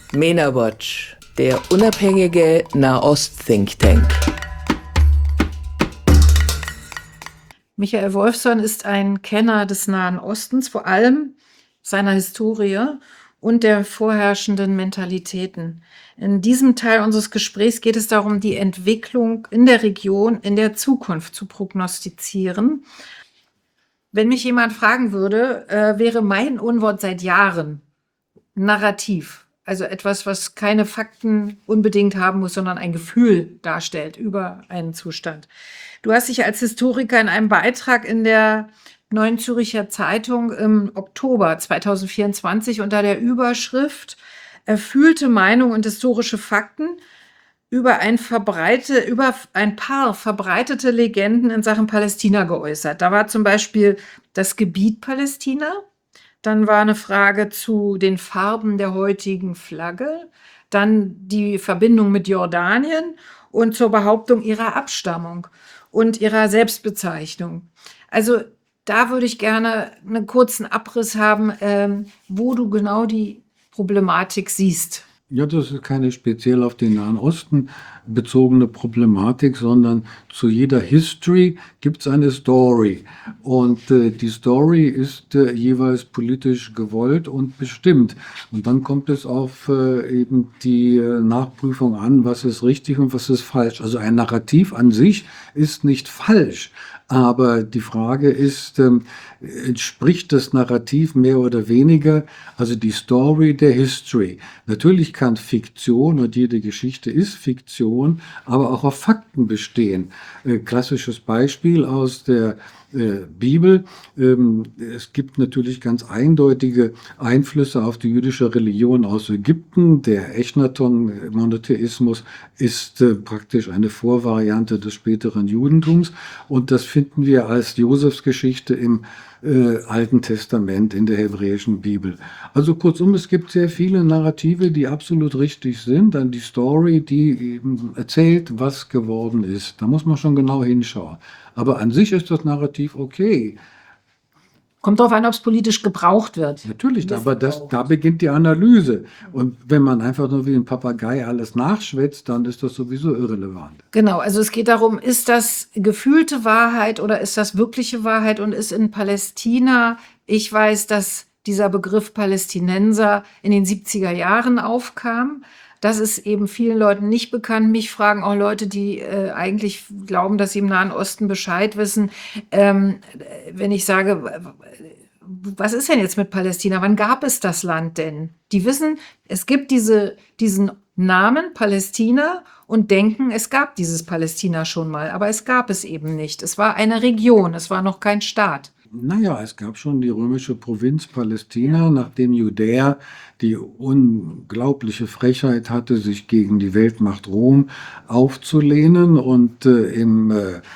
MENA Watch, der unabhängige Nahost-Think Tank. Michael Wolfson ist ein Kenner des Nahen Ostens, vor allem seiner Historie und der vorherrschenden Mentalitäten. In diesem Teil unseres Gesprächs geht es darum, die Entwicklung in der Region in der Zukunft zu prognostizieren. Wenn mich jemand fragen würde, wäre mein Unwort seit Jahren Narrativ. Also etwas, was keine Fakten unbedingt haben muss, sondern ein Gefühl darstellt über einen Zustand. Du hast dich als Historiker in einem Beitrag in der Neuen Zürcher Zeitung im Oktober 2024 unter der Überschrift Erfühlte Meinung und historische Fakten über ein paar verbreitete Legenden in Sachen Palästina geäußert. Da war zum Beispiel das Gebiet Palästina. Dann war eine Frage zu den Farben der heutigen Flagge, dann die Verbindung mit Jordanien und zur Behauptung ihrer Abstammung und ihrer Selbstbezeichnung. Also da würde ich gerne einen kurzen Abriss haben, wo du genau die Problematik siehst. Ja, das ist keine speziell auf den Nahen Osten bezogene Problematik, sondern zu jeder History gibt es eine Story. Und die Story ist jeweils politisch gewollt und bestimmt. Und dann kommt es auf eben die Nachprüfung an, was ist richtig und was ist falsch. Also ein Narrativ an sich ist nicht falsch. Aber die Frage ist, entspricht das Narrativ mehr oder weniger, also die Story der History? Natürlich kann Fiktion, und jede Geschichte ist Fiktion, aber auch auf Fakten bestehen. Klassisches Beispiel aus der Bibel. Es gibt natürlich ganz eindeutige Einflüsse auf die jüdische Religion aus Ägypten. Der Echnaton-Monotheismus ist praktisch eine Vorvariante des späteren Judentums. Und das finden wir als Josefsgeschichte im Alten Testament, in der hebräischen Bibel. Also kurzum, es gibt sehr viele Narrative, die absolut richtig sind. Dann die Story, die eben erzählt, was geworden ist. Da muss man schon genau hinschauen. Aber an sich ist das Narrativ okay. Kommt darauf an, ob es politisch gebraucht wird. Natürlich, aber da beginnt die Analyse. Und wenn man einfach nur wie ein Papagei alles nachschwätzt, dann ist das sowieso irrelevant. Genau, also es geht darum, ist das gefühlte Wahrheit oder ist das wirkliche Wahrheit und ist in Palästina, ich weiß, dass dieser Begriff Palästinenser in den 70er Jahren aufkam. Das ist eben vielen Leuten nicht bekannt. Mich fragen auch Leute, die eigentlich glauben, dass sie im Nahen Osten Bescheid wissen. Wenn ich sage, was ist denn jetzt mit Palästina? Wann gab es das Land denn? Die wissen, es gibt diesen Namen Palästina und denken, es gab dieses Palästina schon mal. Aber es gab es eben nicht. Es war eine Region, es war noch kein Staat. Naja, es gab schon die römische Provinz Palästina, nachdem Judäa die unglaubliche Frechheit hatte, sich gegen die Weltmacht Rom aufzulehnen und im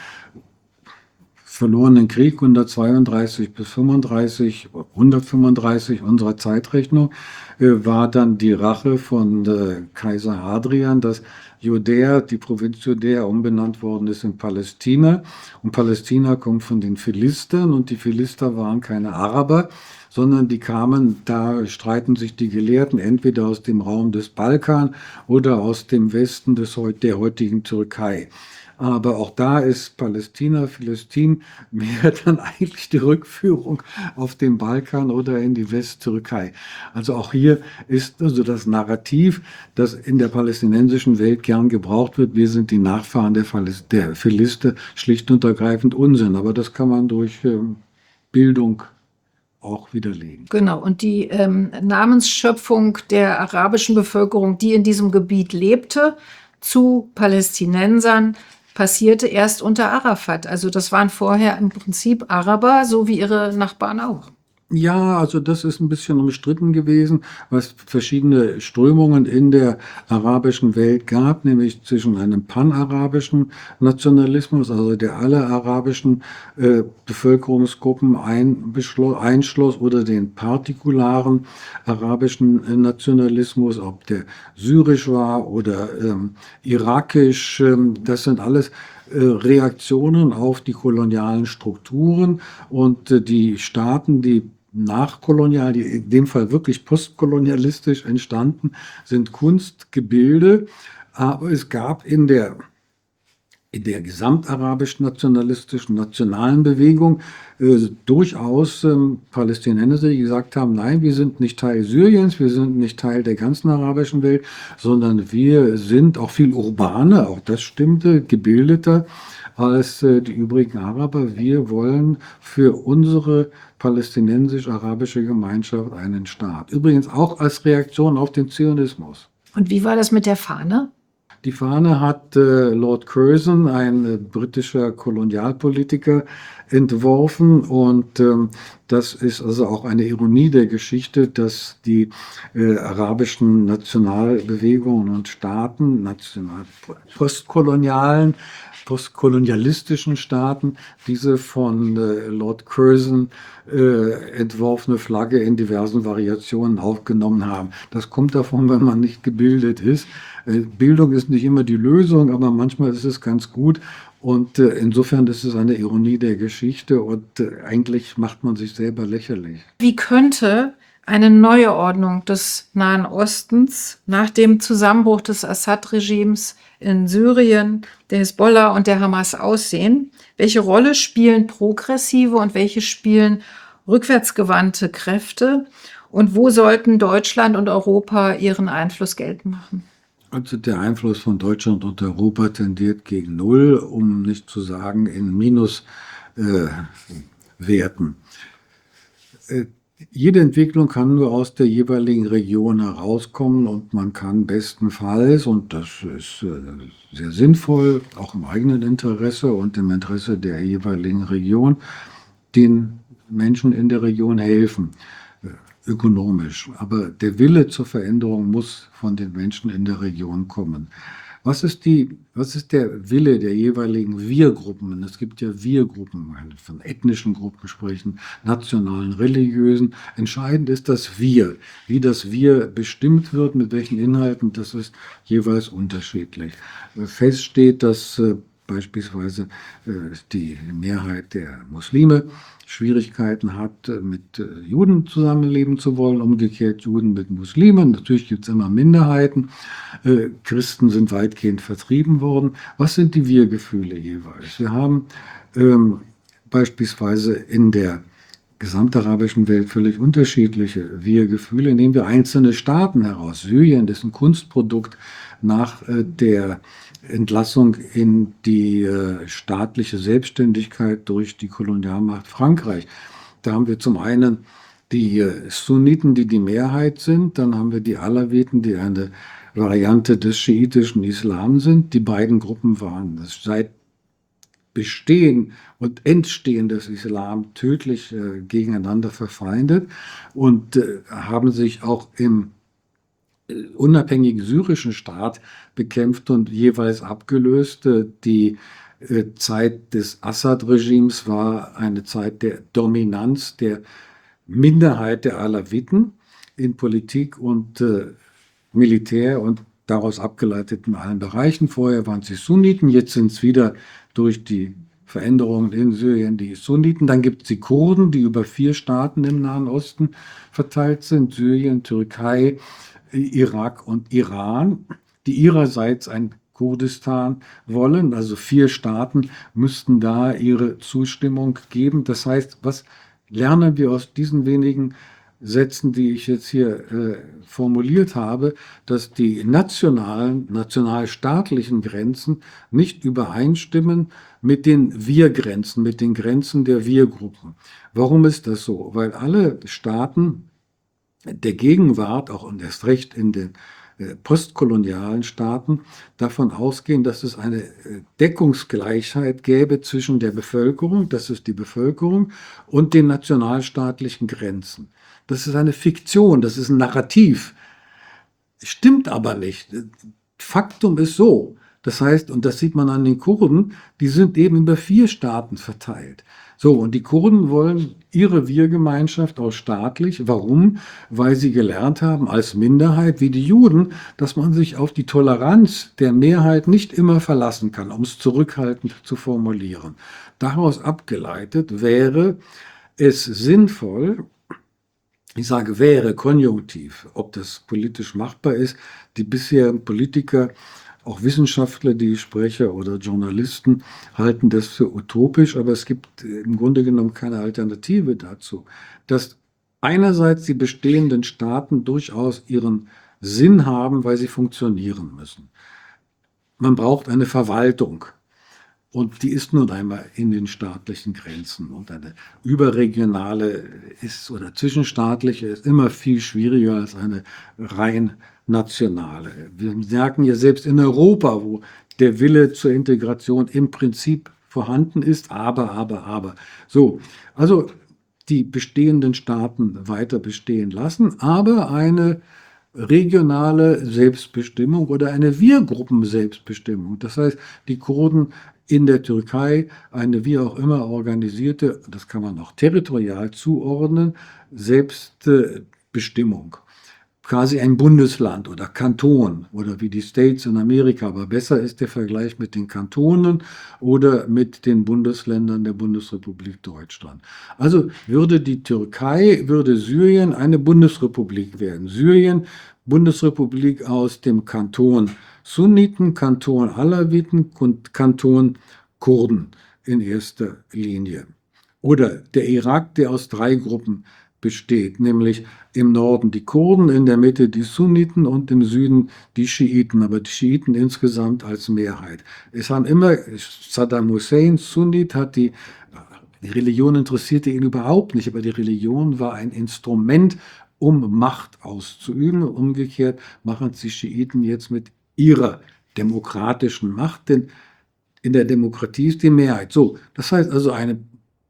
verlorenen Krieg 132 bis 35, 135 unserer Zeitrechnung, war dann die Rache von Kaiser Hadrian, dass Judäa, die Provinz Judäa, umbenannt worden ist in Palästina. Und Palästina kommt von den Philistern und die Philister waren keine Araber, sondern die kamen, da streiten sich die Gelehrten, entweder aus dem Raum des Balkan oder aus dem Westen der heutigen Türkei. Aber auch da ist Palästina, Philistin mehr dann eigentlich die Rückführung auf den Balkan oder in die Westtürkei. Also auch hier ist also das Narrativ, das in der palästinensischen Welt gern gebraucht wird, wir sind die Nachfahren der Philister, schlicht und ergreifend Unsinn. Aber das kann man durch Bildung auch widerlegen. Genau, und die Namensschöpfung der arabischen Bevölkerung, die in diesem Gebiet lebte, zu Palästinensern, passierte erst unter Arafat. Also das waren vorher im Prinzip Araber, so wie ihre Nachbarn auch. Ja, also das ist ein bisschen umstritten gewesen, was verschiedene Strömungen in der arabischen Welt gab, nämlich zwischen einem panarabischen Nationalismus, also der alle arabischen Bevölkerungsgruppen einschloss, oder den partikularen arabischen Nationalismus, ob der syrisch war oder irakisch. Das sind alles Reaktionen auf die kolonialen Strukturen und die Staaten, die nachkolonial, die in dem Fall wirklich postkolonialistisch entstanden, sind Kunstgebilde, aber es gab in der gesamtarabisch-nationalistischen nationalen Bewegung durchaus Palästinenser, die gesagt haben, nein, wir sind nicht Teil Syriens, wir sind nicht Teil der ganzen arabischen Welt, sondern wir sind auch viel urbaner, auch das stimmte, gebildeter als die übrigen Araber. Wir wollen für unsere palästinensisch-arabische Gemeinschaft einen Staat. Übrigens auch als Reaktion auf den Zionismus. Und wie war das mit der Fahne? Die Fahne hat Lord Curzon, ein britischer Kolonialpolitiker, entworfen und das ist also auch eine Ironie der Geschichte, dass die arabischen Nationalbewegungen und Staaten, postkolonialistischen Staaten, diese von Lord Curzon entworfene Flagge in diversen Variationen aufgenommen haben. Das kommt davon, wenn man nicht gebildet ist. Bildung ist nicht immer die Lösung, aber manchmal ist es ganz gut. Und insofern ist es eine Ironie der Geschichte und eigentlich macht man sich selber lächerlich. Wie könnte eine neue Ordnung des Nahen Ostens nach dem Zusammenbruch des Assad-Regimes in Syrien, der Hisbollah und der Hamas aussehen? Welche Rolle spielen progressive und welche spielen rückwärtsgewandte Kräfte? Und wo sollten Deutschland und Europa ihren Einfluss geltend machen? Also der Einfluss von Deutschland und Europa tendiert gegen Null, um nicht zu sagen in Minuswerten. Jede Entwicklung kann nur aus der jeweiligen Region herauskommen und man kann bestenfalls, und das ist sehr sinnvoll, auch im eigenen Interesse und im Interesse der jeweiligen Region, den Menschen in der Region helfen, ökonomisch. Aber der Wille zur Veränderung muss von den Menschen in der Region kommen. Was ist der Wille der jeweiligen Wir-Gruppen? Es gibt ja Wir-Gruppen, man kann von ethnischen Gruppen sprechen, nationalen, religiösen. Entscheidend ist das Wir. Wie das Wir bestimmt wird, mit welchen Inhalten, das ist jeweils unterschiedlich. Fest steht, dass beispielsweise die Mehrheit der Muslime Schwierigkeiten hat, mit Juden zusammenleben zu wollen, umgekehrt Juden mit Muslimen. Natürlich gibt es immer Minderheiten. Christen sind weitgehend vertrieben worden. Was sind die Wir-Gefühle jeweils? Wir haben beispielsweise in der gesamtarabischen Welt völlig unterschiedliche Wir-Gefühle. Nehmen wir einzelne Staaten heraus. Syrien ist ein Kunstprodukt nach der Entlassung in die staatliche Selbstständigkeit durch die Kolonialmacht Frankreich. Da haben wir zum einen die Sunniten, die die Mehrheit sind, dann haben wir die Alawiten, die eine Variante des schiitischen Islam sind. Die beiden Gruppen waren seit Bestehen und Entstehen des Islam tödlich gegeneinander verfeindet und haben sich auch im unabhängigen syrischen Staat bekämpft und jeweils abgelöst. Die Zeit des Assad-Regimes war eine Zeit der Dominanz der Minderheit der Alawiten in Politik und Militär und daraus abgeleitet in allen Bereichen. Vorher waren es die Sunniten, jetzt sind es wieder durch die Veränderungen in Syrien die Sunniten. Dann gibt es die Kurden, die über 4 Staaten im Nahen Osten verteilt sind: Syrien, Türkei, Irak und Iran, die ihrerseits ein Kurdistan wollen. Also 4 Staaten müssten da ihre Zustimmung geben. Das heißt, was lernen wir aus diesen wenigen Sätzen, die ich jetzt hier formuliert habe, dass die nationalstaatlichen Grenzen nicht übereinstimmen mit den Wir-Grenzen, mit den Grenzen der Wir-Gruppen. Warum ist das so? Weil alle Staaten der Gegenwart, auch und erst recht in den postkolonialen Staaten, davon ausgehen, dass es eine Deckungsgleichheit gäbe zwischen der Bevölkerung, das ist die Bevölkerung, und den nationalstaatlichen Grenzen. Das ist eine Fiktion, das ist ein Narrativ. Stimmt aber nicht. Faktum ist so. Das heißt, und das sieht man an den Kurden, die sind eben über 4 Staaten verteilt. So, und die Kurden wollen ihre Wir-Gemeinschaft auch staatlich. Warum? Weil sie gelernt haben, als Minderheit wie die Juden, dass man sich auf die Toleranz der Mehrheit nicht immer verlassen kann, um es zurückhaltend zu formulieren. Daraus abgeleitet wäre es sinnvoll, ich sage wäre, Konjunktiv, ob das politisch machbar ist. Die bisherigen Politiker, auch Wissenschaftler, die ich spreche, oder Journalisten, halten das für utopisch, aber es gibt im Grunde genommen keine Alternative dazu, dass einerseits die bestehenden Staaten durchaus ihren Sinn haben, weil sie funktionieren müssen. Man braucht eine Verwaltung. Und die ist nun einmal in den staatlichen Grenzen. Und eine überregionale ist oder zwischenstaatliche ist immer viel schwieriger als eine rein nationale. Wir merken ja selbst in Europa, wo der Wille zur Integration im Prinzip vorhanden ist, aber. So, also die bestehenden Staaten weiter bestehen lassen, aber eine regionale Selbstbestimmung oder eine Wir-Gruppen-Selbstbestimmung. Das heißt, die Kurden in der Türkei eine wie auch immer organisierte, das kann man auch territorial zuordnen, Selbstbestimmung. Quasi ein Bundesland oder Kanton oder wie die States in Amerika, aber besser ist der Vergleich mit den Kantonen oder mit den Bundesländern der Bundesrepublik Deutschland. Also würde die Türkei, würde Syrien eine Bundesrepublik werden. Syrien, Bundesrepublik aus dem Kanton Sunniten, Kanton Alawiten und Kanton Kurden in erster Linie. Oder der Irak, der aus 3 Gruppen besteht, nämlich im Norden die Kurden, in der Mitte die Sunniten und im Süden die Schiiten, aber die Schiiten insgesamt als Mehrheit. Es haben immer Saddam Hussein, Sunnit, hat die Religion interessierte ihn überhaupt nicht, aber die Religion war ein Instrument, um Macht auszuüben. Umgekehrt machen es die Schiiten jetzt mit ihrer demokratischen Macht, denn in der Demokratie ist die Mehrheit. So, das heißt also ein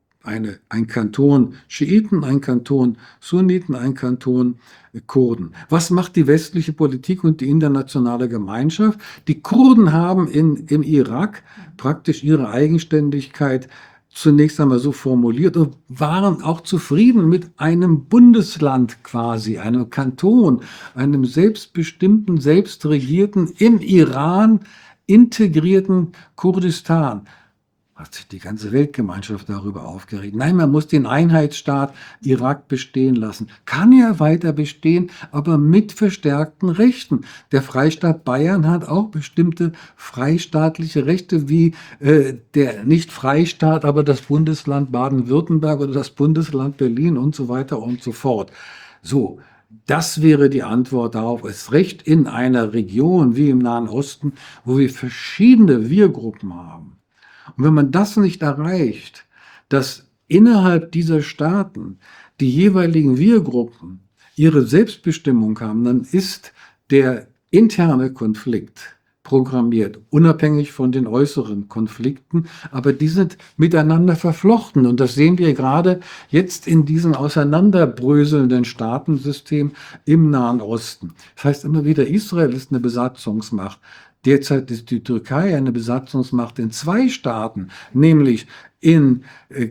Kanton Schiiten, ein Kanton Sunniten, ein Kanton Kurden. Was macht die westliche Politik und die internationale Gemeinschaft? Die Kurden haben im Irak praktisch ihre Eigenständigkeit zunächst einmal so formuliert und waren auch zufrieden mit einem Bundesland quasi, einem Kanton, einem selbstbestimmten, selbstregierten, im Iran integrierten Kurdistan. Hat sich die ganze Weltgemeinschaft darüber aufgeregt. Nein, man muss den Einheitsstaat Irak bestehen lassen. Kann er weiter bestehen, aber mit verstärkten Rechten. Der Freistaat Bayern hat auch bestimmte freistaatliche Rechte, wie der nicht Freistaat, aber das Bundesland Baden-Württemberg oder das Bundesland Berlin und so weiter und so fort. So, das wäre die Antwort darauf. Es recht in einer Region wie im Nahen Osten, wo wir verschiedene Wir-Gruppen haben. Und wenn man das nicht erreicht, dass innerhalb dieser Staaten die jeweiligen Wir-Gruppen ihre Selbstbestimmung haben, dann ist der interne Konflikt programmiert, unabhängig von den äußeren Konflikten, aber die sind miteinander verflochten. Und das sehen wir gerade jetzt in diesem auseinanderbröselnden Staatensystem im Nahen Osten. Das heißt immer wieder, Israel ist eine Besatzungsmacht. Derzeit ist die Türkei eine Besatzungsmacht in 2 Staaten, nämlich in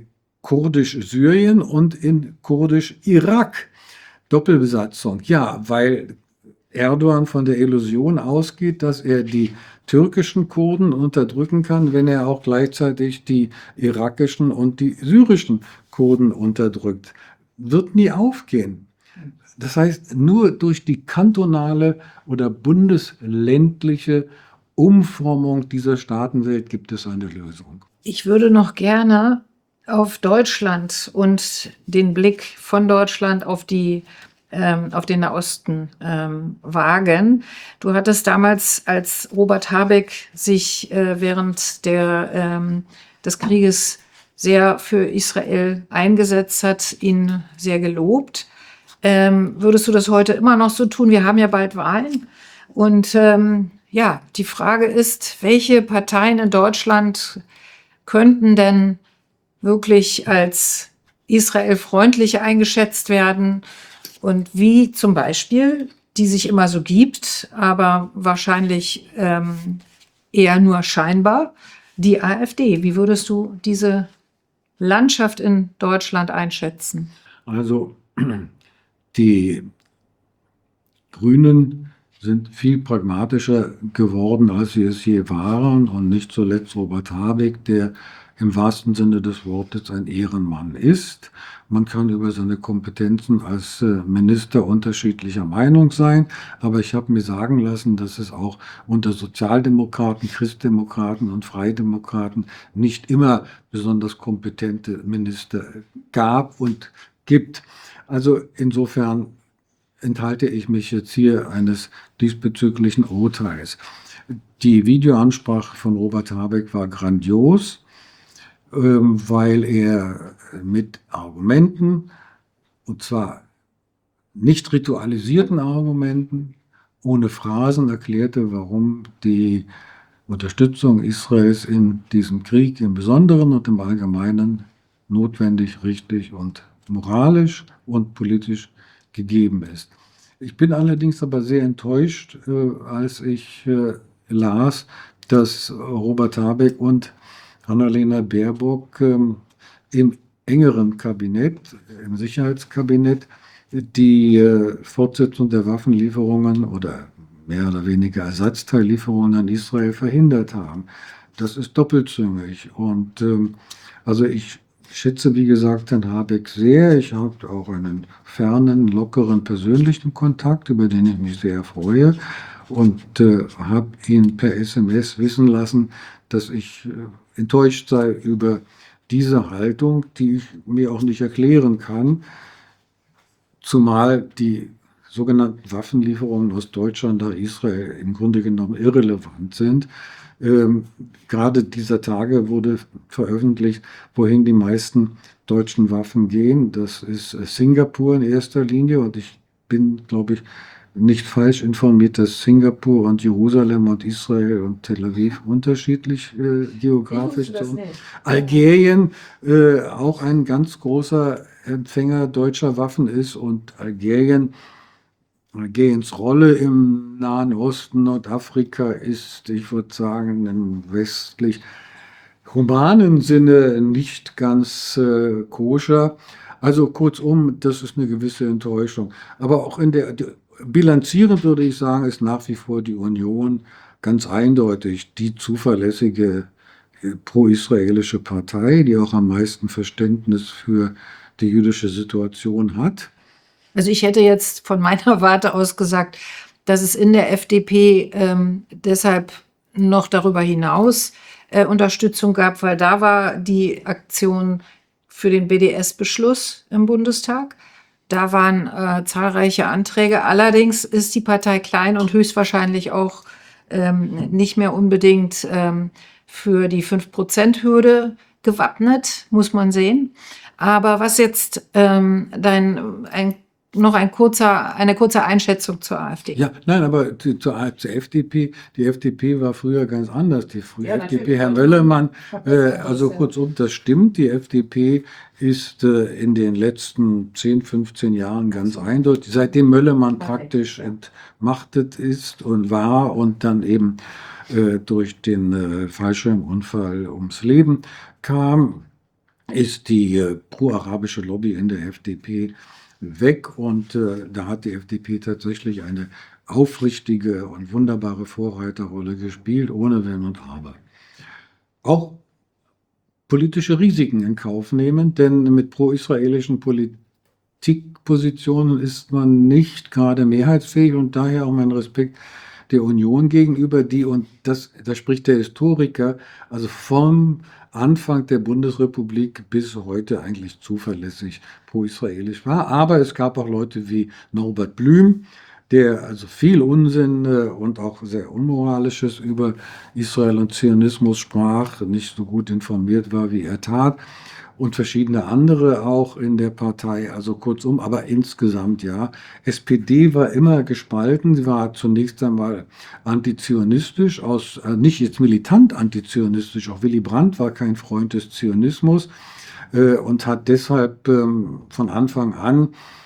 Kurdisch-Syrien und in Kurdisch-Irak. Doppelbesatzung, ja, weil Erdogan von der Illusion ausgeht, dass er die türkischen Kurden unterdrücken kann, wenn er auch gleichzeitig die irakischen und die syrischen Kurden unterdrückt. Wird nie aufgehen. Das heißt, nur durch die kantonale oder bundesländliche Umformung dieser Staatenwelt gibt es eine Lösung. Ich würde noch gerne auf Deutschland und den Blick von Deutschland auf den Nahosten wagen. Du hattest damals, als Robert Habeck sich während des Krieges sehr für Israel eingesetzt hat, ihn sehr gelobt. Würdest du das heute immer noch so tun? Wir haben ja bald Wahlen. Und ja, die Frage ist, welche Parteien in Deutschland könnten denn wirklich als israelfreundlich eingeschätzt werden und wie zum Beispiel, die sich immer so gibt, aber wahrscheinlich eher nur scheinbar, die AfD. Wie würdest du diese Landschaft in Deutschland einschätzen? Also die Grünen sind viel pragmatischer geworden, als sie es je waren. Und nicht zuletzt Robert Habeck, der im wahrsten Sinne des Wortes ein Ehrenmann ist. Man kann über seine Kompetenzen als Minister unterschiedlicher Meinung sein, aber ich habe mir sagen lassen, dass es auch unter Sozialdemokraten, Christdemokraten und Freidemokraten nicht immer besonders kompetente Minister gab und gibt. Also insofern enthalte ich mich jetzt hier eines diesbezüglichen Urteils. Die Videoansprache von Robert Habeck war grandios, weil er mit Argumenten, und zwar nicht ritualisierten Argumenten, ohne Phrasen erklärte, warum die Unterstützung Israels in diesem Krieg im Besonderen und im Allgemeinen notwendig, richtig und moralisch und politisch gegeben ist. Ich bin allerdings aber sehr enttäuscht, als ich las, dass Robert Habeck und Annalena Baerbock im engeren Kabinett, im Sicherheitskabinett, die Fortsetzung der Waffenlieferungen oder mehr oder weniger Ersatzteillieferungen an Israel verhindert haben. Das ist doppelzüngig. Und also ich schätze, wie gesagt, Herrn Habeck sehr. Ich habe auch einen fernen, lockeren, persönlichen Kontakt, über den ich mich sehr freue. Und habe ihn per SMS wissen lassen, dass ich enttäuscht sei über diese Haltung, die ich mir auch nicht erklären kann, zumal die sogenannten Waffenlieferungen aus Deutschland nach Israel im Grunde genommen irrelevant sind. Gerade dieser Tage wurde veröffentlicht, wohin die meisten deutschen Waffen gehen. Das ist Singapur in erster Linie, und ich bin, glaube ich, nicht falsch informiert, dass Singapur und Jerusalem und Israel und Tel Aviv unterschiedlich geografisch sind. Algerien auch ein ganz großer Empfänger deutscher Waffen ist, und Algeriens Rolle im Nahen Osten, Nordafrika ist, ich würde sagen, im westlich humanen Sinne nicht ganz koscher. Also kurzum, das ist eine gewisse Enttäuschung. Aber auch bilanzierend würde ich sagen, ist nach wie vor die Union ganz eindeutig die zuverlässige pro-israelische Partei, die auch am meisten Verständnis für die jüdische Situation hat. Also ich hätte jetzt von meiner Warte aus gesagt, dass es in der FDP deshalb noch darüber hinaus Unterstützung gab, weil da war die Aktion für den BDS-Beschluss im Bundestag. Da waren zahlreiche Anträge. Allerdings ist die Partei klein und höchstwahrscheinlich auch nicht mehr unbedingt für die 5%-Hürde gewappnet, muss man sehen. Aber was jetzt eine kurze Einschätzung zur AfD. Ja, nein, aber zur FDP, die FDP war früher ganz anders. Die frühe FDP, Herr Möllermann, also kurzum, das stimmt, die FDP ist in den letzten 10, 15 Jahren ganz eindeutig, seitdem Möllermann praktisch entmachtet ist und war und dann eben durch den Fallschirmunfall ums Leben kam, ist die pro-arabische Lobby in der FDP weg, und da hat die FDP tatsächlich eine aufrichtige und wunderbare Vorreiterrolle gespielt, ohne Wenn und Aber. Auch politische Risiken in Kauf nehmen, denn mit pro-israelischen Politikpositionen ist man nicht gerade mehrheitsfähig, und daher auch mein Respekt der Union gegenüber, die, und da spricht der Historiker, also vom Anfang der Bundesrepublik bis heute eigentlich zuverlässig pro-israelisch war. Aber es gab auch Leute wie Norbert Blüm, der also viel Unsinn und auch sehr Unmoralisches über Israel und Zionismus sprach, nicht so gut informiert war, wie er tat. Und verschiedene andere auch in der Partei, also kurzum, aber insgesamt ja. SPD war immer gespalten, sie war zunächst einmal antizionistisch, nicht jetzt militant antizionistisch, auch Willy Brandt war kein Freund des Zionismus und hat deshalb von Anfang an,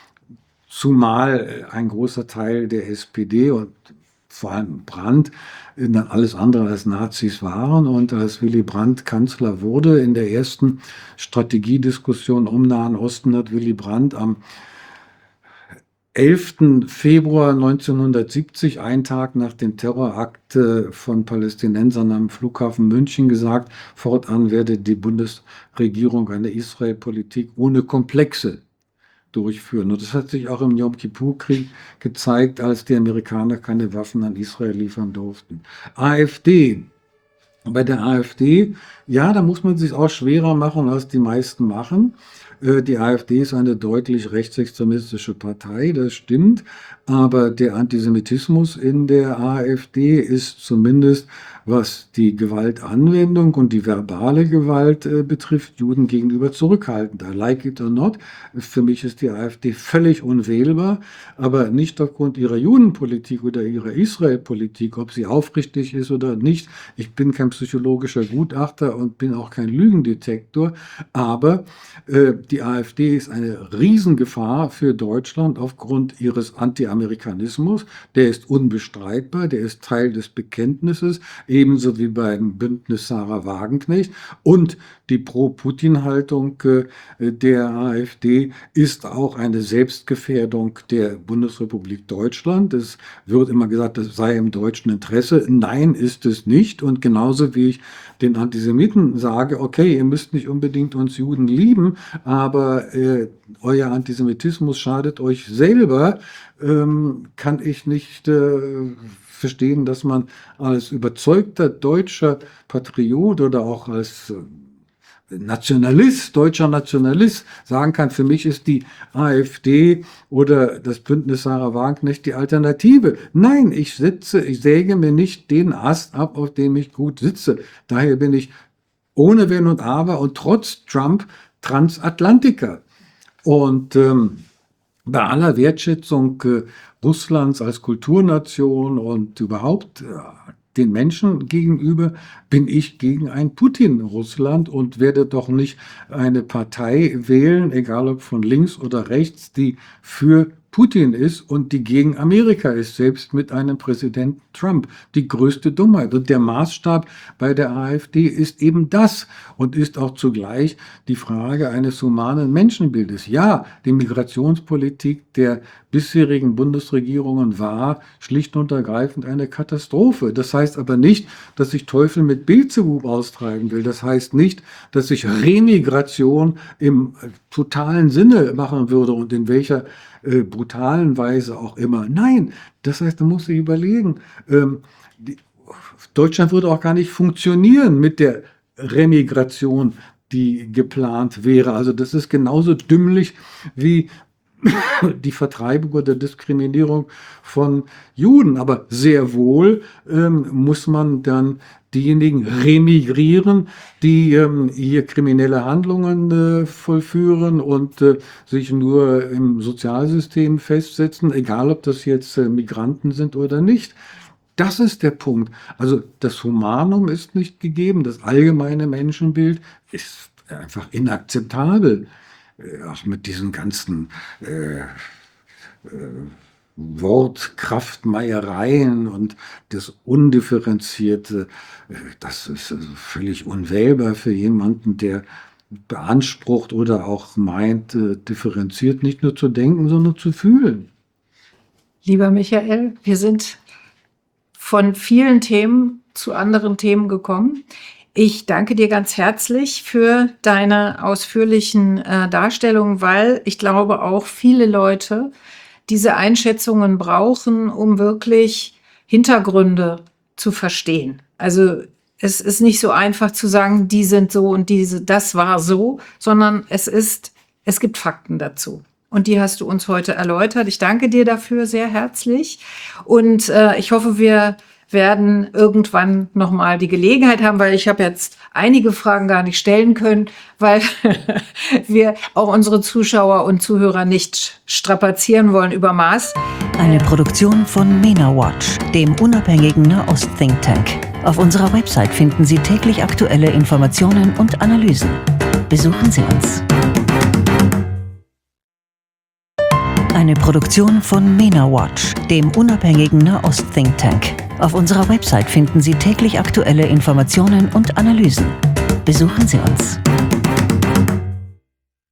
zumal ein großer Teil der SPD und vor allem Brandt alles andere als Nazis waren, und als Willy Brandt Kanzler wurde, in der ersten Strategiediskussion um Nahen Osten hat Willy Brandt am 11. Februar 1970, einen Tag nach dem Terrorakt von Palästinensern am Flughafen München, gesagt, fortan werde die Bundesregierung eine Israel-Politik ohne Komplexe durchführen. Und das hat sich auch im Jom-Kippur-Krieg gezeigt, als die Amerikaner keine Waffen an Israel liefern durften. AfD. Bei der AfD, ja, da muss man sich auch schwerer machen, als die meisten machen. Die AfD ist eine deutlich rechtsextremistische Partei, das stimmt, aber der Antisemitismus in der AfD ist zumindest, was die Gewaltanwendung und die verbale Gewalt betrifft, Juden gegenüber zurückhaltend. I like it or not. Für mich ist die AfD völlig unwählbar, aber nicht aufgrund ihrer Judenpolitik oder ihrer Israel-Politik, ob sie aufrichtig ist oder nicht. Ich bin kein psychologischer Gutachter und bin auch kein Lügendetektor, aber die AfD ist eine Riesengefahr für Deutschland aufgrund ihres Anti-Amerikanismus. Der ist unbestreitbar, der ist Teil des Bekenntnisses, ebenso wie beim Bündnis Sarah Wagenknecht. Und die Pro-Putin-Haltung der AfD ist auch eine Selbstgefährdung der Bundesrepublik Deutschland. Es wird immer gesagt, das sei im deutschen Interesse. Nein, ist es nicht. Und genauso wie ich den Antisemiten sage, okay, ihr müsst nicht unbedingt uns Juden lieben, aber euer Antisemitismus schadet euch selber, kann ich nicht verstehen, dass man als überzeugter deutscher Patriot oder auch als deutscher Nationalist sagen kann, für mich ist die AfD oder das Bündnis Sarah Wagenknecht die Alternative. Nein, ich säge mir nicht den Ast ab, auf dem ich gut sitze. Daher bin ich ohne Wenn und Aber und trotz Trump Transatlantiker. Und bei aller Wertschätzung Russlands als Kulturnation und überhaupt den Menschen gegenüber bin ich gegen ein Putin-Russland und werde doch nicht eine Partei wählen, egal ob von links oder rechts, die für Putin ist und die gegen Amerika ist, selbst mit einem Präsidenten Trump. Die größte Dummheit. Und der Maßstab bei der AfD ist eben das und ist auch zugleich die Frage eines humanen Menschenbildes. Ja, die Migrationspolitik der bisherigen Bundesregierungen war schlicht und ergreifend eine Katastrophe. Das heißt aber nicht, dass ich Teufel mit Beelzebub austreiben will. Das heißt nicht, dass ich Remigration im totalen Sinne machen würde und in welcher brutalen Weise auch immer. Nein, das heißt, da muss ich überlegen, Deutschland würde auch gar nicht funktionieren mit der Remigration, die geplant wäre. Also das ist genauso dümmlich wie die Vertreibung oder Diskriminierung von Juden. Aber sehr wohl muss man dann diejenigen remigrieren, die hier kriminelle Handlungen vollführen und sich nur im Sozialsystem festsetzen, egal ob das jetzt Migranten sind oder nicht. Das ist der Punkt. Also das Humanum ist nicht gegeben, das allgemeine Menschenbild ist einfach inakzeptabel. Auch mit diesen ganzen Wortkraftmeiereien und das Undifferenzierte, das ist völlig unwählbar für jemanden, der beansprucht oder auch meint, differenziert nicht nur zu denken, sondern zu fühlen. Lieber Michael, wir sind von vielen Themen zu anderen Themen gekommen. Ich danke dir ganz herzlich für deine ausführlichen Darstellungen, weil ich glaube auch viele Leute diese Einschätzungen brauchen, um wirklich Hintergründe zu verstehen. Also es ist nicht so einfach zu sagen, die sind so und das war so, sondern es gibt Fakten dazu. Und die hast du uns heute erläutert. Ich danke dir dafür sehr herzlich. Und ich hoffe, wir werden irgendwann nochmal die Gelegenheit haben, weil ich habe jetzt einige Fragen gar nicht stellen können, weil wir auch unsere Zuschauer und Zuhörer nicht strapazieren wollen über Maß. Eine Produktion von MENA Watch, dem unabhängigen Nahost-Think Tank. Auf unserer Website finden Sie täglich aktuelle Informationen und Analysen. Besuchen Sie uns. Eine Produktion von MENA Watch, dem unabhängigen Nahost-Think Tank. Auf unserer Website finden Sie täglich aktuelle Informationen und Analysen. Besuchen Sie uns.